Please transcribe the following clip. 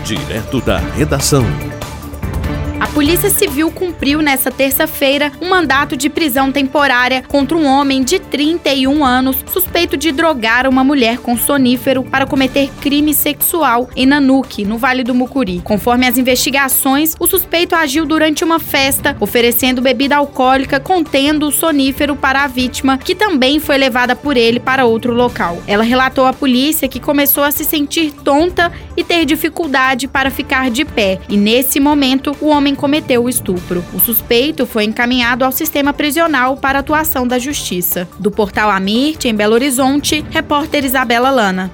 Direto da redação. A Polícia Civil cumpriu nesta terça-feira um mandato de prisão temporária contra um homem de 31 anos suspeito de drogar uma mulher com sonífero para cometer crime sexual em Nanuque, no Vale do Mucuri. Conforme as investigações, o suspeito agiu durante uma festa, oferecendo bebida alcoólica contendo o sonífero para a vítima, que também foi levada por ele para outro local. Ela relatou à polícia que começou a se sentir tonta e ter dificuldade para ficar de pé, e nesse momento o homem cometeu o estupro. O suspeito foi encaminhado ao sistema prisional para atuação da justiça. Do portal Amirte, em Belo Horizonte, repórter Isabela Lana.